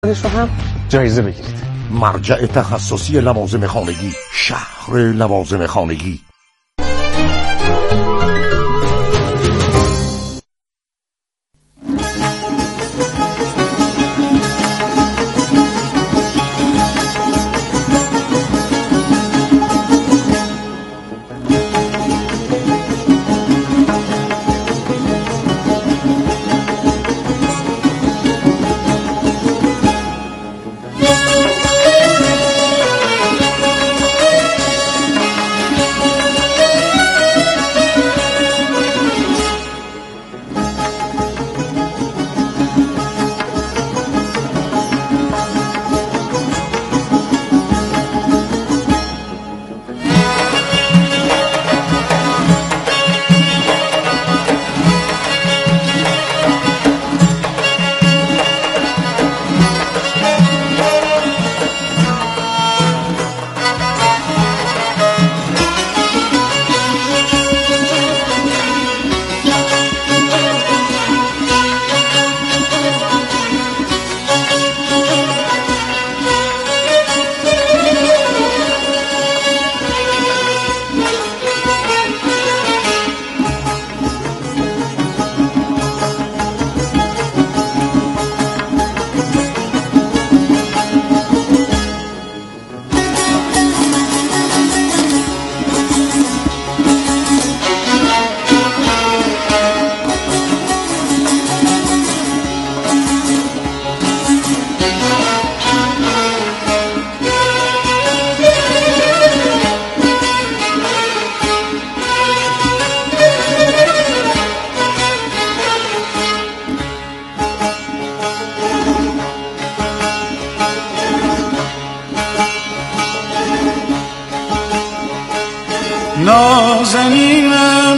رو هم جایزه بگیرید. مرجع تخصصی لوازم خانگی، شهر لوازم خانگی. نازنینم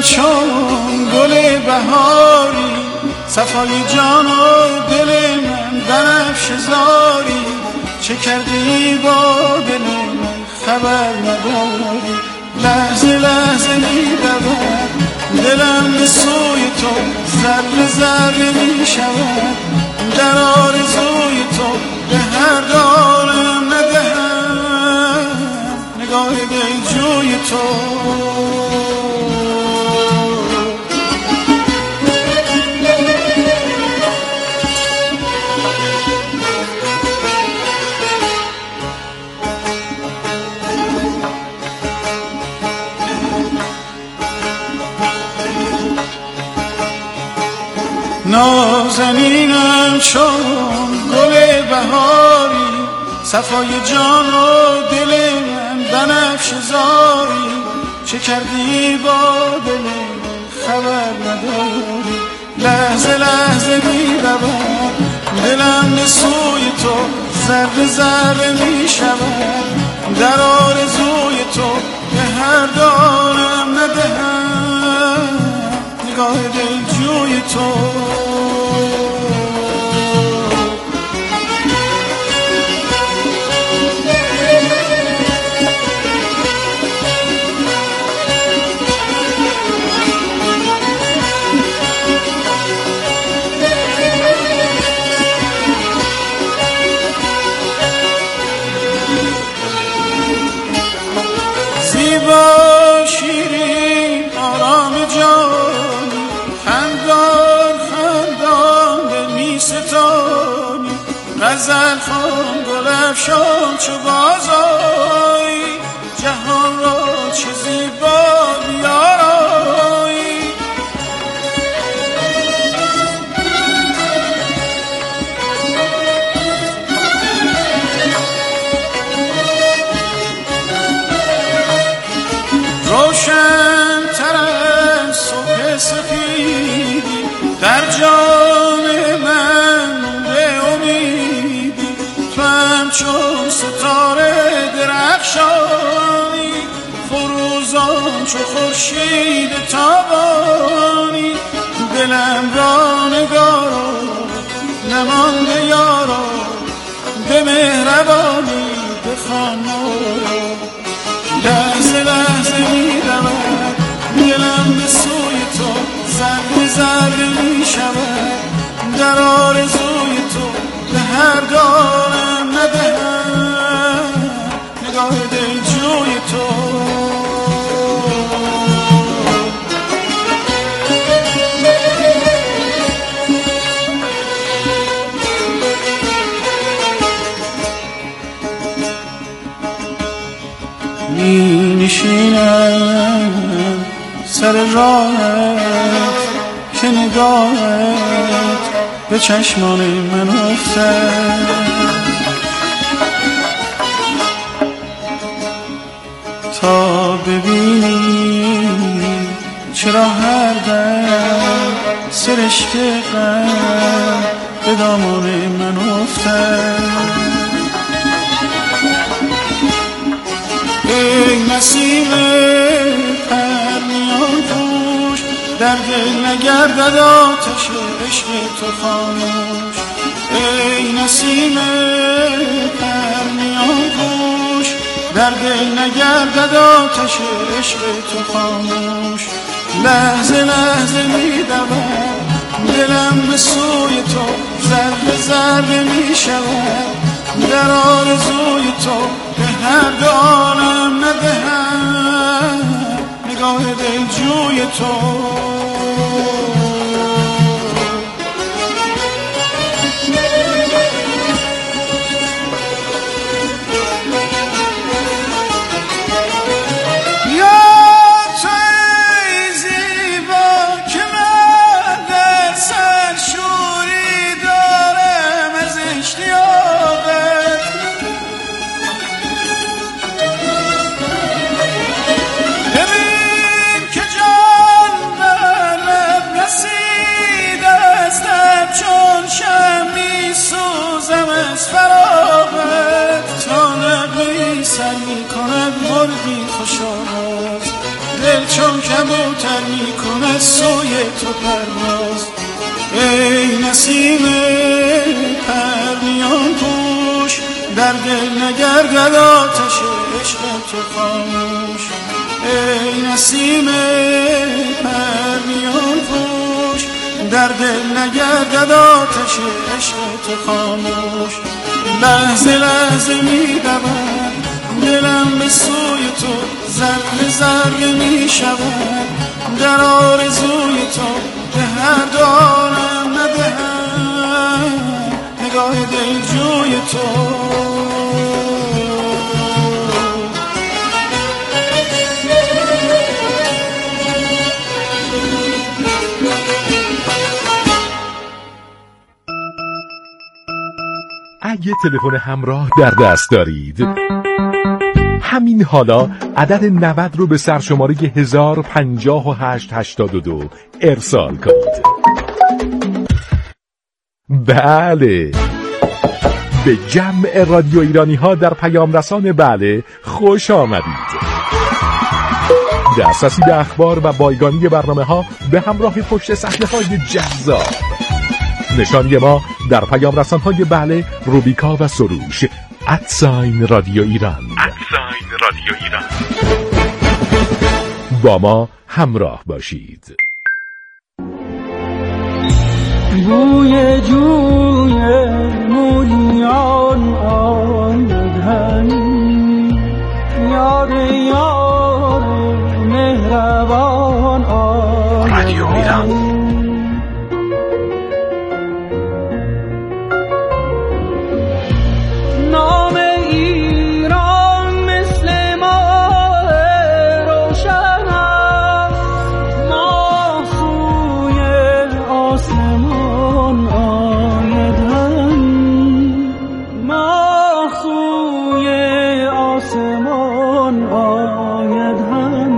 چون گل بهاری، صفای جان و دل من بنفشه زاری. چه کردی با دل من خبر نداری، لحظه لحظه می‌دود دلم به سوی تو، ذره ذره می‌شود در آرزوی تو. به هر دارم ندهم نگاه دلجوی تو. نازنینم چون گل بهاری، صفای جان و دل من بنفشه زاری. چه کردی با دل من خبر نداری، لحظه لحظه می‌رود دلم به سوی تو، ذره ذره می‌شود در آرزوی تو. به هر دارم ندهم نگاه دلجوی تو. زیبا شیرین آرام جانی، خندان خندان دل می ستانی. غزل خوان گل افشان چو بازآیی، جهان را چه زیبا بیارایی. روشن تر از صبح سفیدی، در جان من نور امیدی. تو همچون ستاره درخشانی، فروزان چو خورشید تابانی. دلم را نگارا نمانده یارا، به مهربانی بخوان نورا. لحظه لحظه می‌رود دلم به سوی تو، ذره ذره می‌شود در آرزوی تو. به هر دارم ندهم نگاه دلجوی تو. می نشینم سر راهت که نگاهت به چشمان من افتد تا ببینی چرا هر دم سرشک غم به دامان من افتد. ای نسیم پرنیان پوش در دل نگردد آتش عشق تو خاموش. ای نسیم پرنیان پوش در دل نگردد آتش عشق تو خاموش. لحظه لحظه می دود دلم به سوی تو ذره ذره می شود در آرزوی تو به هر دانم ندهم نگاه دلجوی تو. سر می کند مرغی خوش آواز دل چون کبوتر می کند سوی تو پرواز. ای نسیم پرنیان پوش در دل نگردد آتش عشق تو خاموش. ای نسیم پرنیان پوش در دل نگردد آتش عشق تو خاموش. لحظه لحظه می دود دلم به سوی تو ذره ذره می شود در آرزوی تو به هر دارم ندهم نگاه دلجوی تو. اگه تلفن همراه در دست دارید همین حالا عدد 90 رو به سرشماره 105882 ارسال کنید. بله، به جمع رادیو ایرانی ها در پیام رسان بله خوش آمدید. دسترسی به اخبار و بایگانی برنامه ها به همراه پشت صحنه های جذاب. نشانی ما در پیام رسان های بله، روبیکا و سروش @رادیو ایران. با ما همراه باشید. بوی جوی مولیان آمدن یاد یار مهربان آمدن. رادیو ایران. نام ایران مثل ماه روشن است ما سوی آسمان آمدن ما سوی آسمان آمدن.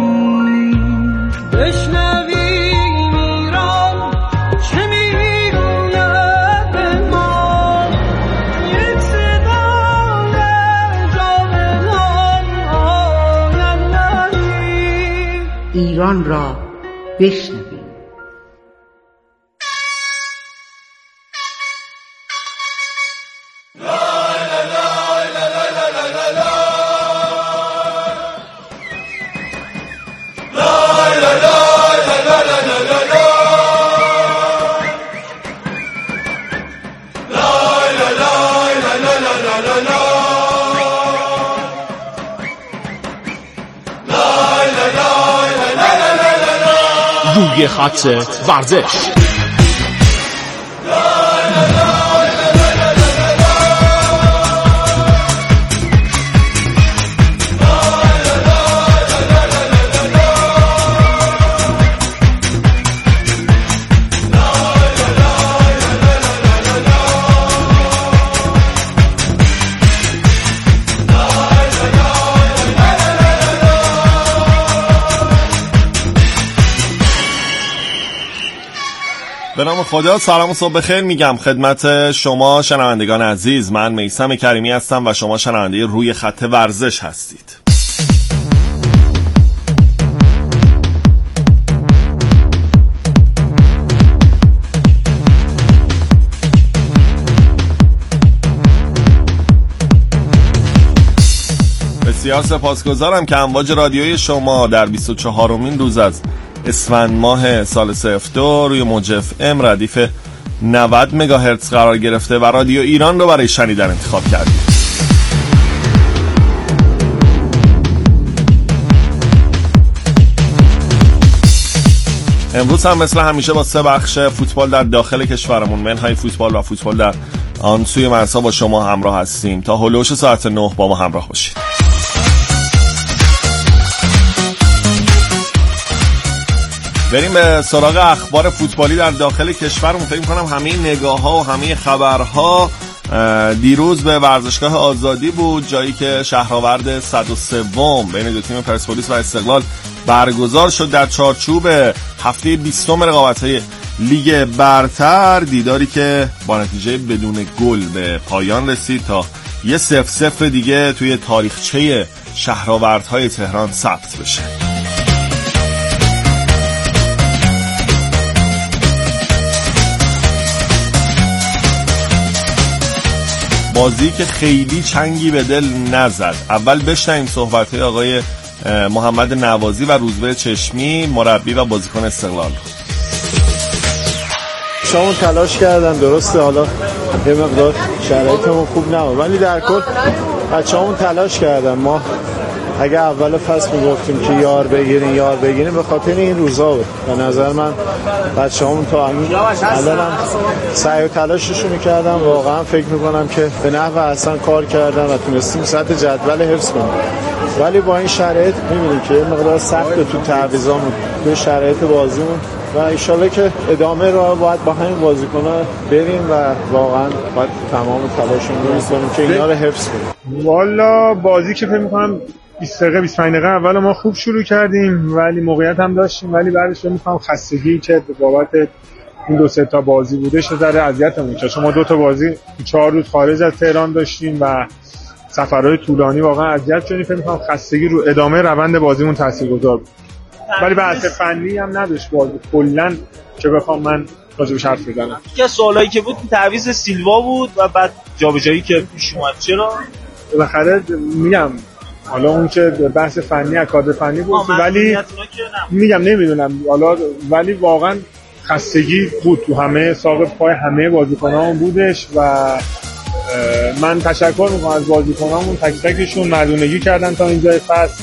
بشنویم ایران چه میگوید به ما یک صدا ایران را بشنویم. روی خط ورزش. به نام خدا، سلام و صبح بخیر میگم خدمت شما شنوندگان عزیز. من میثم کریمی هستم و شما شنونده روی خط ورزش هستید. بسیار سپاسگزارم که امواج رادیوی شما در 24مین روز از اسفند ماه سال 02 روی موج FM ردیف 90 مگاهرتز قرار گرفته و رادیو ایران رو برای شنیدن انتخاب کردید. امروز هم مثل همیشه با 3 بخش فوتبال در داخل کشورمون، منهای فوتبال و فوتبال در آن سوی مرزها با شما همراه هستیم. تا هلوش ساعت 9 با ما همراه باشید. بریم به سراغ اخبار فوتبالی در داخل کشورمون. فکر می‌کنم همه نگاه‌ها و همه خبرها دیروز به ورزشگاه آزادی بود، جایی که شهرآورد 103 بین دو تیم پرسپولیس و استقلال برگزار شد در چارچوب هفته 20 رقابت‌های لیگ برتر. دیداری که با نتیجه بدون گل به پایان رسید تا یه 0-0 دیگه توی تاریخچه شهرآوردهای تهران ثبت بشه. بازی که خیلی چنگی به دل نزد. اول بشنویم صحبت‌های آقای محمد نوازی و روزبه چشمی، مربی و بازیکن استقلال. شما تلاش کردن، درسته حالا یه مقدار شرایطمون خوب نبود ولی در کل بچه‌هامون تلاش کردن. ما اگه اول فصل میگفتیم که یار بگیریم به خاطر این روزا بود. به نظر من بچه‌هامون تا الان سعی و تلاششون می‌کردن. واقعا فکر می‌کنم که به نحو احسن کار کردن و تونستیم سطح جدول حفظ کنیم. ولی با این شرایط می‌بینیم که مقدار سخت تو تعویضامون، تو شرایط بازیمون و ان شاءالله که ادامه رو باید با همین بازیکن‌ها بریم و واقعا باید تمام تلاشمون رو کنیم که اینا رو حفظ کنیم. والا بازی که فکر می‌کنم 20 دقیقه 25 دقیقه اول ما خوب شروع کردیم ولی موقعیت هم داشتیم، ولی بعدش فکر می‌کنم خستگی که به بابت این 2-3 تا بازی بودش ذره اذیتمون کرد. شما 2 تا بازی 4 روز خارج از تهران داشتیم و سفرهای طولانی، واقعا اذیت شدیم. فکر می‌کنم خستگی رو ادامه روند بازیمون تاثیرگذار بود. ولی بحث فنی هم نداشت بازی کلاً که بخوام من راجبش حرف بزنم. یه سوالایی که بود تعویض سیلوا بود و بعد جابجایی که پیش اومد. چرا؟ بالاخره میگم حالا اون که بحث فنی از کادر فنی بود ولی میگم نمیدونم حالا، ولی واقعا خستگی بود تو همه ساق پای همه بازیکنامون بودش و من تشکر میکنم از بازیکنامون، تک تکشون مردونگی کردن تا اینجای فصل.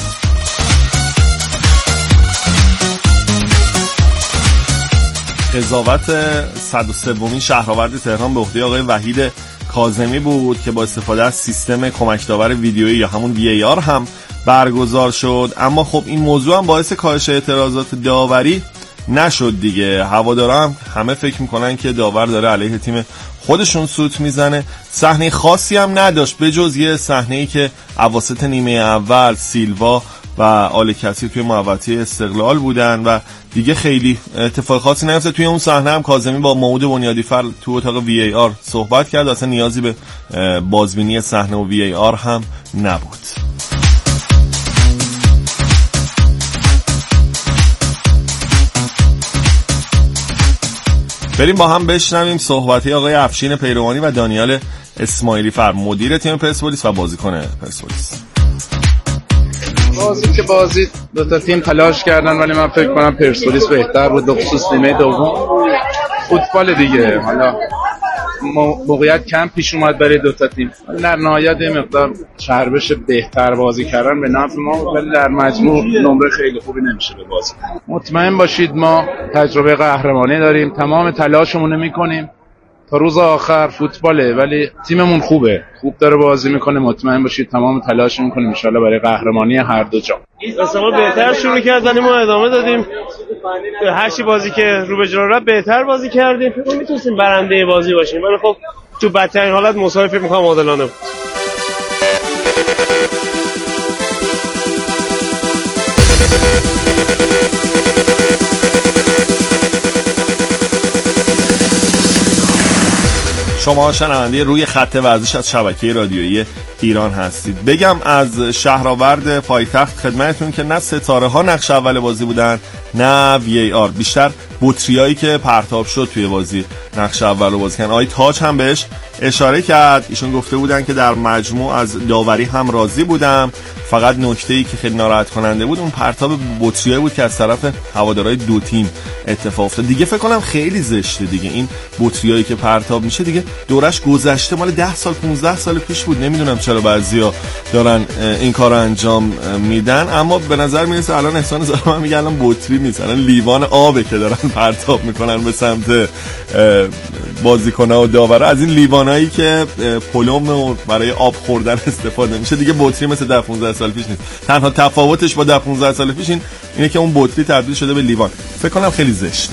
قضاوت 103مین شهرآورد تهران به عهده آقای وحید کاظمی بود که با استفاده از سیستم کمک داور ویدیویی یا همون VAR هم برگزار شد. اما خب این موضوع هم باعث کاهش اعتراضات داوری نشد دیگه. هوادارا هم همه فکر میکنن که داور داره علیه تیم خودشون سوت میزنه. صحنه خاصی هم نداشت بجز یه صحنه‌ای که اواسط نیمه اول سیلوا و آل کثیر توی محوطه استقلال بودن و دیگه خیلی اتفاق خاصی نیفتاد. توی اون صحنه هم کاظمی با محمود بنیادیفر تو اتاق VAR صحبت کرد، اصلا نیازی به بازبینی صحنه و VAR هم نبود. بریم با هم بشنویم صحبتی آقای افشین پیروانی و دانیال اسماعیلی فر، مدیر تیم پرسپولیس و بازیکن پرسپولیس. بازی دو تا تیم تلاش کردن ولی من فکر کنم پرسپولیس بهتر بود، به خصوص نیمه دوم. فوتبال دیگه، حالا موقعیت کم پیش اومد برای دو تا تیم. در نهایت یه مقدار شهر بشه بهتر بازی کردن به نفع ما، ولی در مجموع نمره خیلی خوبی نمیشه به بازی. مطمئن باشید ما تجربه قهرمانی داریم، تمام تلاشمون رو میکنیم تا روز آخر. فوتباله ولی تیممون خوب داره بازی میکنه. مطمئن باشید تمام تلاش میکنیم ان شاءالله برای قهرمانی هر دو جام. مثلا بهتر شروع کرد ولی ما ادامه دادیم. هر چی بازی که رو به جلو رفت بهتر بازی کردیم. فکر کنم میتونستیم برنده بازی باشیم، ولی خب تو بدترین حالت مساوی فکر می‌کنم عادلانه بود. شما شنونده روی خط ورزش از شبکه رادیویی ایران هستید. بگم از شهرآورد پایتخت خدمتتون که نه ستاره ها نقش اول بازی بودن نه وی ای آر، بیشتر بطریایی که پرتاب شد توی بازی نقش اول بازی کردن. آقای تاج هم بهش اشاره کرد، ایشون گفته بودن که در مجموع از داوری هم راضی بودم، فقط نکته‌ای که خیلی ناراحت کننده بود اون پرتاب بطریایی بود که از طرف هوادارهای دو تیم اتفاق افتاد. دیگه فکر کنم خیلی زشته دیگه این بطریایی که پرتاب میشه، دیگه دورش گذشته، مال 10 سال 15 سال پیش بود. نمیدونم چرا بعضیا دارن این کارو انجام میدن، اما به نظر میرسه الان احسان زارم میگه الان بطری نیست، الان لیوان آبه که دارن پرتاب میکنن به سمت بازیکن‌ها و داورا. از این لیوانایی که پلم برای آب خوردن استفاده میشه دیگه بطری مثل 10 15 سال پیش نیست. تنها تفاوتش با 10 15 سال پیش اینه که اون بطری تبدیل شده به لیوان. فکر کنم خیلی زشته.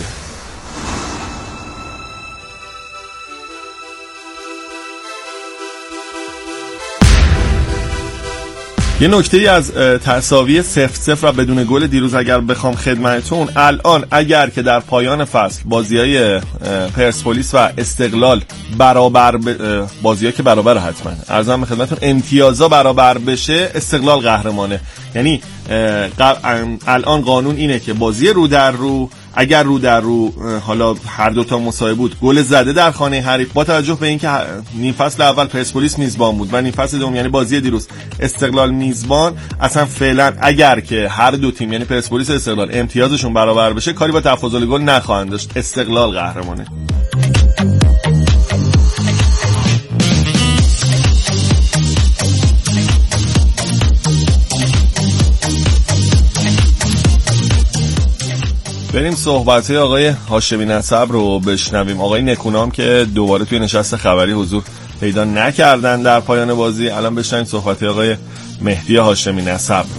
یه نکته‌ای از تساوی 0-0 و بدون گل دیروز اگر بخوام خدمتتون، الان اگر که در پایان فصل بازی‌های پرسپولیس و استقلال برابر بازی‌ها که برابر حتما عرضم به خدمتتون امتیازا برابر بشه، استقلال قهرمانه. یعنی الان قانون اینه که بازی رو در رو، اگر رو در رو حالا هر دوتا مساوی بود، گل زده در خانه حریف، با توجه به اینکه نیم فصل اول پرسپولیس میزبان بود و نیم فصل دوم یعنی بازی دیروز استقلال میزبان، اصلا فعلا اگر که هر دو تیم یعنی پرسپولیس و استقلال امتیازشون برابر بشه، کاری با تفاضل گل نخواهند داشت. استقلال قهرمانه. بریم صحبت‌های آقای هاشمی نسب رو بشنویم. آقای نکونام که دوباره توی نشست خبری حضور پیدا نکردن در پایان بازی، الان بشنویم صحبت‌های آقای مهدی هاشمی نسب رو.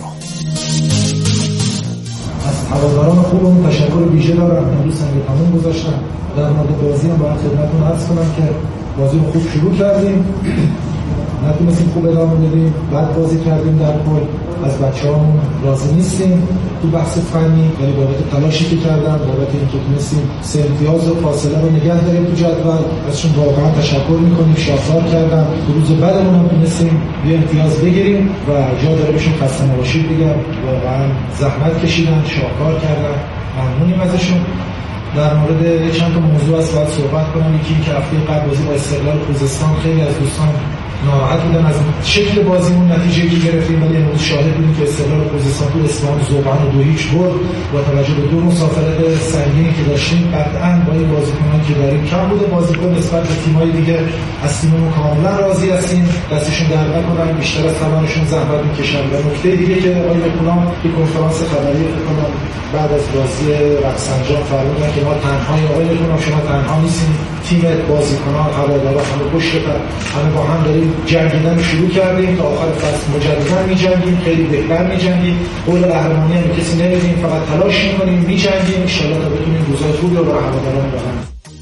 از هواداران خوبمون تشکر ویژه دارم، امروز سنگ تموم گذاشتن. در مورد بازی هم باید خدمتتون عرض کنم که بازی رو خوب شروع کردیم، نتونستیم خوب ادامه بدیم، بعد بازی کردیم. در کل از بچه‌هامون راضی نیستیم تو بحث فنی، ولی بابت تلاشی که کردن، بابت اینکه تونستیم 3 امتیاز و فاصله رو نگه داریم تو جدول، ازشون واقعا تشکر می‌کنیم. شاکار کردن. تو روز بعدمون هم تونستیم یه امتیاز بگیریم و جا داره بهشون خسته نباشید بگم. واقعا زحمت کشیدن، شاکار کردن، ممنونیم ازشون. در مورد چند تا موضوع است باید صحبت کنم. یکی این که هفته قبل بازی با استقلال خوزستان خیلی از دوستان ناراحت بودن از شکل بازیمون، نتیجه‌ای که گرفتیم، ولی امروز شاهد بودیم که استقلال خوزستان تو اصفهان ذوبان رو 2-0 برد. با توجه به 2 مسافرت سنگینی که داشتیم، قطعاً با این بازیکنان که داریم کم بوده بازیکن نسبت به تیم‌های دیگه، از تیممون کاملا راضی هستیم. دستشون در نکنن، بیشتر از توانشون زحمت می‌کشن. و نکته دیگه که آقای نکونام تو کنفرانس خبری فکر کنم بعد از بازی رفسنجان فرمودن که ما تنهایی، آقای نکونام شما تنها نیستین، تیم بازیکنان هوادارا همه پشت همه با هم داریم جنگیدن شروع کردیم تا آخر فصل مجددا می‌جنگیم، خیلی بهتر می‌جنگیم. قول قهرمانی هم کسی نمیدیم، فقط تلاش می‌کنیم، می‌جنگیم ان شاءالله تا بتونیم روزای خوبی رو برای هواداران بدیم.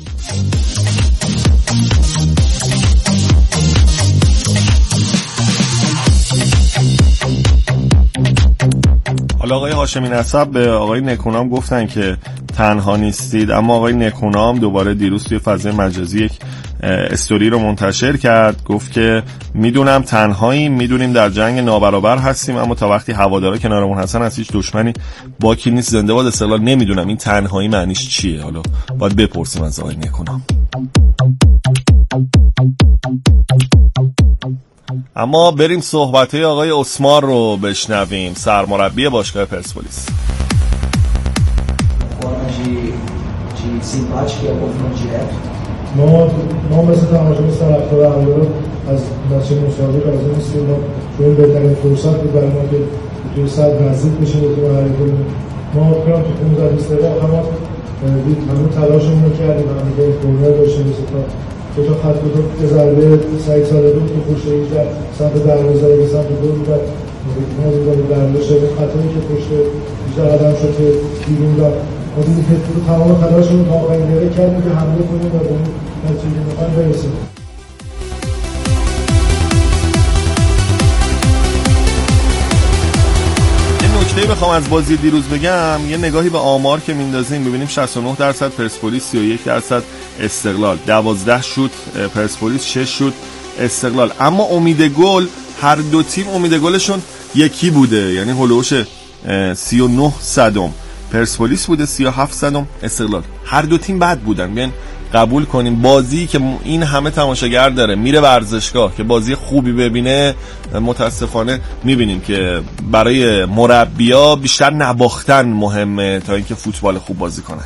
حالا آقای هاشمی نسب به آقای نکونام گفتن که تنها نیستید، اما آقای نکونام دوباره دیروز توی فضای مجازی یک استوری رو منتشر کرد، گفت که میدونم تنهاییم، میدونیم در جنگ نابرابر هستیم، اما تا وقتی هوادارا کنارمون هستن از هیچ دشمنی باکی نیست. زنده باد استقلال. نمیدونم این تنهایی معنیش چیه، حالا باید بپرسیم از آقای نکونام. اما بریم صحبت‌های آقای اسمار رو بشنویم، سرمربی باشگاه پرسپولیس. De simpática e ao confronto direto. ما مثل تماشاگر طرفدار اهواز از بچه مسابقه راضی نیستیم. ما چون بهترین فرصت بود برای ما که توی صد نزدیک بشیم به تیم حریف. ما کنم تو 15-20 دقیقه همون تلاشمون رو کردیم، هم دیگه کورنر داشتیم، دو تا خط بود که ضربه سعید صادقی بود که پشت ایجاد سمت دروازه به سمت گل بود. ما دیدیم دروازه شد خطایی که پشت ایجاد قدم شد که بیرون داد. ما دیدیم که تمام تلاشمون تا آخرین دقیقه کردیم که حمله کنیم و به اون نتیجه می‌خوایم برسیم. نکته بخوام از بازی دیروز بگم، یه نگاهی به آمار که میندازیم ببینیم 69% پرسپولیس، 31% استقلال، 12 شوت پرسپولیس، 6 شوت استقلال. اما امید گل هر دو تیم امید گلشون یکی بوده، یعنی هولوش 39 صدم پرسپولیس بوده، 37 صدم استقلال. هر دو تیم بد بودن. بیان قبول کنیم بازی که این همه تماشاگر داره میره ورزشگاه که بازی خوبی ببینه، متاسفانه میبینیم که برای مربیا بیشتر نباختن مهمه تا اینکه فوتبال خوب بازی کنن.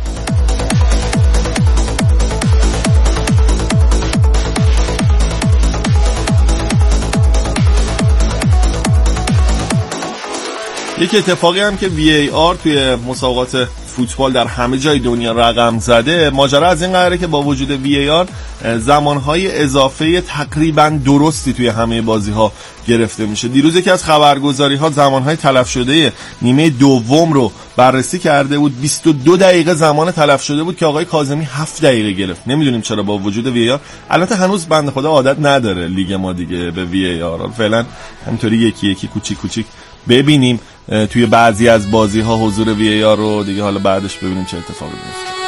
یک اتفاقی هم که VAR توی مسابقات فوتبال در همه جای دنیا رقم زده، ماجرا از این قراره که با وجود VAR زمانهای اضافه تقریبا درستی توی همه بازی‌ها گرفته میشه. دیروز یکی از خبرگزاری‌ها زمانهای تلف شده نیمه دوم رو بررسی کرده بود، 22 دقیقه زمان تلف شده بود که آقای کاظمی 7 دقیقه گرفت. نمیدونیم چرا با وجود VAR. البته هنوز بنده خدا عادت نداره لیگ ما دیگه به VAR، فعلا همینطوری یکی یکی کوچیک ببینیم توی بعضی از بازی‌ها حضور VAR رو دیگه، حالا بعدش ببینیم چه اتفاقی میفته.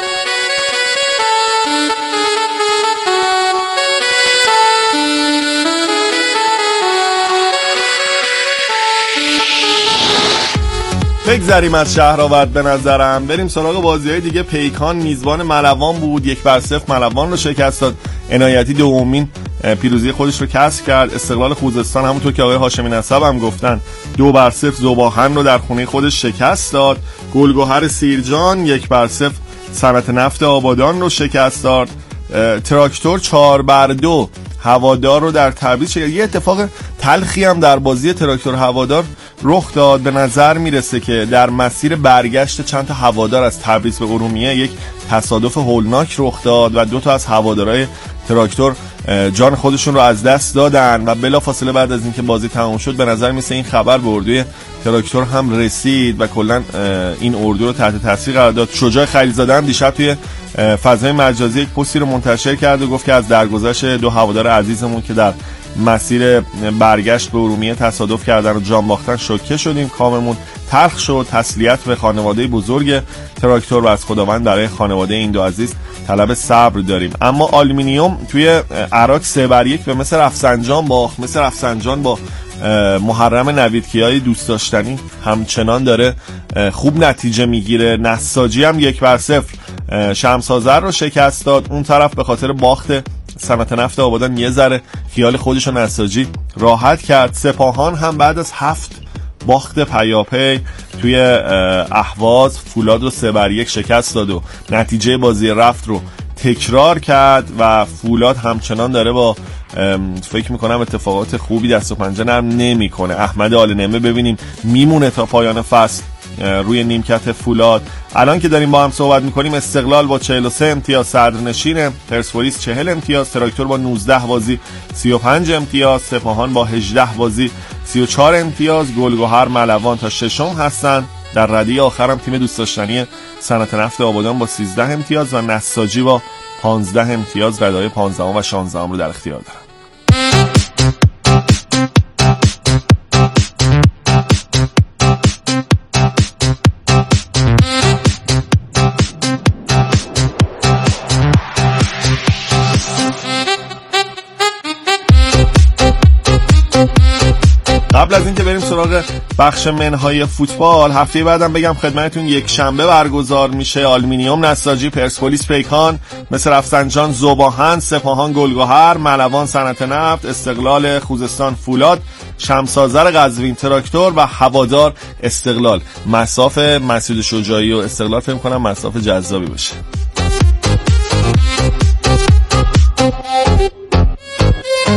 بگذریم از شهرآورد به نظرم، بریم سراغ بازی‌های دیگه. پیکان میزبان ملوان بود، 1-0 ملوان رو شکست داد. عنایتی دومین پیروزی خودش رو کسب کرد. استقلال خوزستان همونطور که آقای هاشمی نسب هم گفتن 2-0 ذوباهن رو در خونه خودش شکست داد. گلگهر سیرجان 1-0 صنعت نفت آبادان رو شکست داد. تراکتور 4-2 هوادار رو در تبریز شکست. یه اتفاق تلخی هم در بازی تراکتور هوادار رخ داد. به نظر میرسه که در مسیر برگشت چند تا هوادار از تبریز به ارومیه یک تصادف هولناک رخ داد و 2 تا از هوادارهای تراکتور جان خودشون رو از دست دادن و بلافاصله بعد از اینکه بازی تمام شد به نظر میسه این خبر به اردوی تراکتور هم رسید و کلا این اردو رو تحت تاثیر قرار داد. شجاع خلیلزاده هم دیشب توی فضای مجازی یک پستی رو منتشر کرد و گفت که از درگذشت 2 هوادار عزیزمون که در مسیر برگشت به ارومیه تصادف کردن و جان باختن شوکه شدیم، کاممون تلخ شد. تسلیت به خانواده بزرگ تراکتور و از خداوند برای خانواده این 2 عزیز طلب صبر داریم. اما آلومینیوم توی عراق 3-1 به مصر رفسنجان باخت. مصر رفسنجان با محرم نویدکیای دوست داشتنی همچنان داره خوب نتیجه میگیره. نساجی هم 1-0 شمس آذر رو شکست داد. اون طرف به خاطر باخت صنعت نفت آبادان یه ذره خیال خودش رو نساجی راحت کرد. سپاهان هم بعد از 7 باخت پیاپی توی اهواز فولاد رو 3-1 شکست داد و نتیجه بازی رفت رو تکرار کرد و فولاد همچنان داره با فکر میکنم اتفاقات خوبی دست و پنجه نرم نمیکنه. احمد آل نعمه ببینیم میمونه تا پایان فصل روی نیمکت فولاد. الان که داریم با هم صحبت میکنیم استقلال با 43 امتیاز صدرنشینه، پرسپولیس 40 امتیاز، تراکتور با 19 بازی 35 امتیاز، سپاهان با 18 بازی 34 امتیاز، گلگهر ملوان تا ششم هستن. در ردی آخرم تیم دوست داشتنی صنعت نفت آبادان با 13 امتیاز و نساجی با 15 امتیاز ردای 15 و 16 رو در اختیار دارن. قبل از اینکه بریم سراغ بخش منهای فوتبال، هفته بعدم بگم خدمتتون یک شنبه برگزار میشه. آلومینیوم نساجی، پرسپولیس پیکان، مصر رفسنجان ذوباهن، سپاهان گلگهر، ملوان صنعت نفت، استقلال خوزستان فولاد، شمس آذر قزوین تراکتور و هوادار استقلال. مسافه مسعود شجاعی و استقلال فکر کنم مسافه جذابی باشه.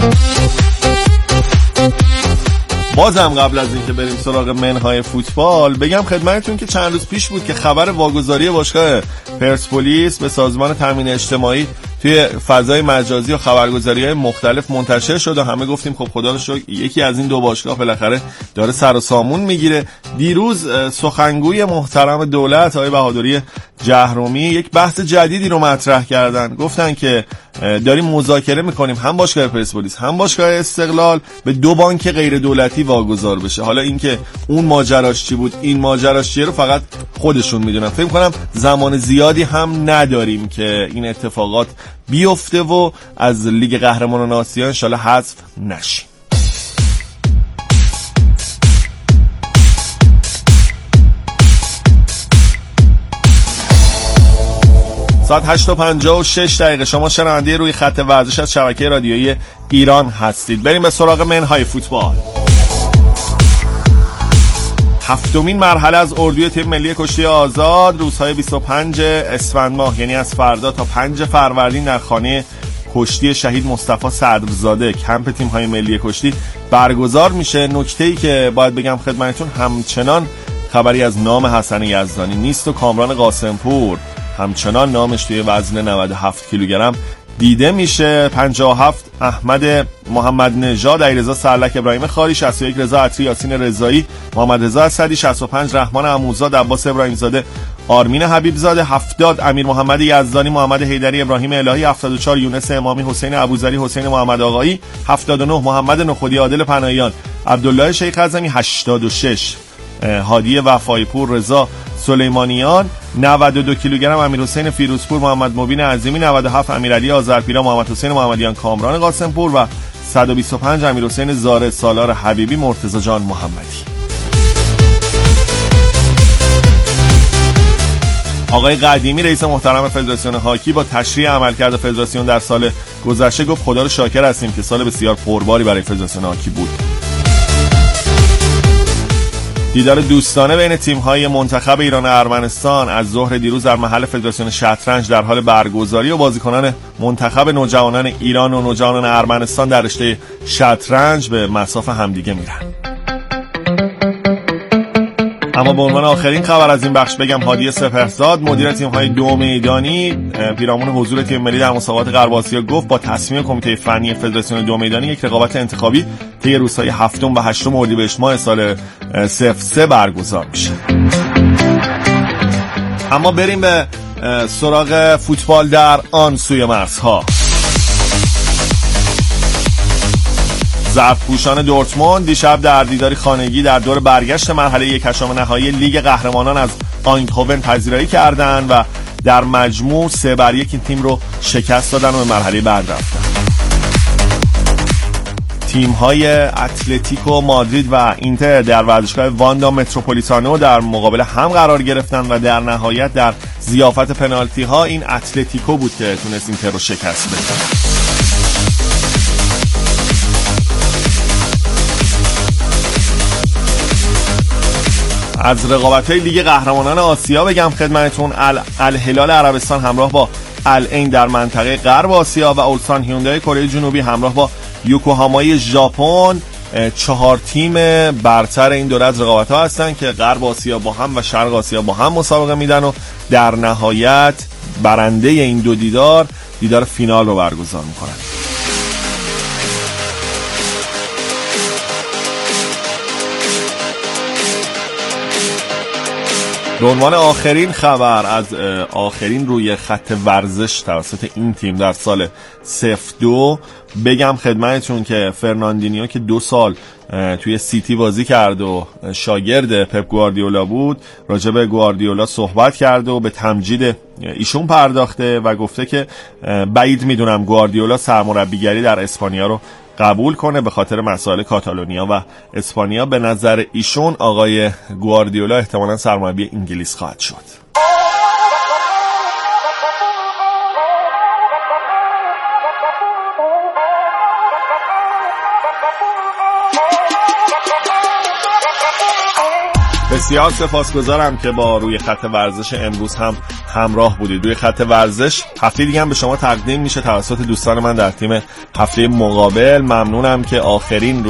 بازم قبل از اینکه بریم سراغ منهای فوتبال بگم خدمتتون که چند روز پیش بود که خبر واگذاری باشگاه پرسپولیس به سازمان تامین اجتماعی توی فضای مجازی و خبرگزاری‌های مختلف منتشر شد و همه گفتیم خب خدا رو شکر یکی از این دو باشگاه بالاخره داره سر و سامون میگیره. دیروز سخنگوی محترم دولت آقای بهادری جهرومی یک بحث جدیدی رو مطرح کردن. گفتن که داریم مذاکره میکنیم هم باشگاه پرسپولیس هم باشگاه استقلال به دو بانک غیر دولتی واگذار بشه. حالا اینکه اون ماجراش چی بود این ماجراش چیه رو فقط خودشون میدونن. فکر کنم زمان زیادی هم نداریم که این اتفاقات بیفته و از لیگ قهرمانان آسیا ان شاءالله حذف نشه. ساعت 8:56 شما شنونده روی خط ورزش از شبکه رادیویی ایران هستید. بریم به سراغ منهای فوتبال. هفتمین مرحله از اردوی تیم ملی کشتی آزاد روزهای 25 اسفند ماه یعنی از فردا تا 5 فروردین در خانه کشتی شهید مصطفی صدرزاده کمپ تیم‌های ملی کشتی برگزار میشه. نکته‌ای که باید بگم خدمتتون همچنان خبری از نام حسن یزدانی نیست و کامران قاسمپور همچنان نامش توی وزن 97 کیلوگرم دیده میشه. 57 احمد محمد نژاد، علیرضا سرلک، ابراهیم خاری، 61 رضا عطری، یاسین رضایی، محمد رضا اسدی، 65 رحمان عموزاد، عباس ابراهیم زاده، آرمین حبیب زاده، 70 امیر محمد یزدانی، محمد حیدری، ابراهیم الهی، 74 یونس امامی، حسین ابوذری، حسین محمد آقایی، 79 محمد نخودی، عادل پناهیان، عبدالله شیخ اعظمی، 86 هادی وفایی پور، رضا سلیمانیان، 92 کیلوگرم امیرحسین فیروزپور، محمد مبین عظیمی، 97 امیرعلی آذرپیرا، محمد حسین محمدیان، کامران قاسمپور و 125 امیرحسین زارع، سالار حبیبی، مرتضی جان محمدی. آقای قدیمی رئیس محترم فدراسیون هاکی با تشریح عملکرد فدراسیون در سال گذشته گفت خدا رو شاکر هستیم که سال بسیار پرباری برای فدراسیون هاکی بود. دیدار دوستانه بین تیم‌های منتخب ایران و ارمنستان از ظهر دیروز در محل فدراسیون شطرنج در حال برگزاری و بازیکنان منتخب نوجوانان ایران و نوجوانان ارمنستان در رشته شطرنج به مصاف همدیگه میرن. اما به عنوان آخرین خبر از این بخش بگم هادی سپهزاد مدیر تیم‌های دو میدانی پیرامون حضور تیم ملی در مسابقات غرب آسیا گفت با تصمیم کمیته فنی فدراسیون دو میدانی یک رقابت انتخابی طی روزهای 7 و 8 اردیبهشت ماه سال 03 برگزار میشه. اما بریم به سراغ فوتبال در آن سوی مرزها. ظرفپوشان دورتموند دیشب در دیداری خانگی در دور برگشت مرحله 1/8 نهایی لیگ قهرمانان از آیندهوون پذیرایی کردند و در مجموع 3-1 این تیم رو شکست دادن و به مرحله بعد رفتن. تیم‌های اتلتیکو مادرید و اینتر در ورزشگاه واندا متروپولیتانو در مقابل هم قرار گرفتن و در نهایت در ضیافت پنالتی‌ها این اتلتیکو بود که تونست اینتر رو شکست بده. از رقابت‌های لیگ قهرمانان آسیا بگم خدمتتون الهلال عربستان همراه با العین در منطقه غرب آسیا و اولسان هیوندای کره جنوبی همراه با یوکوهامای ژاپن 4 تیم برتر این دوره از رقابت‌ها هستن که غرب آسیا با هم و شرق آسیا با هم مسابقه میدن و در نهایت برنده این دو دیدار فینال رو برگزار میکنن. به عنوان آخرین خبر از آخرین روی خط ورزش توسط این تیم در سال 02 بگم خدمتتون که فرناندینیو که 2 سال توی سیتی بازی کرد و شاگرد پپ گواردیولا بود راجع به گواردیولا صحبت کرد و به تمجید ایشون پرداخته و گفته که بعید میدونم گواردیولا سرمربیگری در اسپانیا رو قبول کنه به خاطر مسائل کاتالونیا و اسپانیا. به نظر ایشون آقای گواردیولا احتمالاً سرمربی انگلیس خواهد شد. بسیار سپاسگزارم که با روی خط ورزش امروز هم همراه بودید. روی خط ورزش هفته دیگه هم به شما تقدیم میشه توسط دوستان من در تیم هفته مقابل. ممنونم که آخرین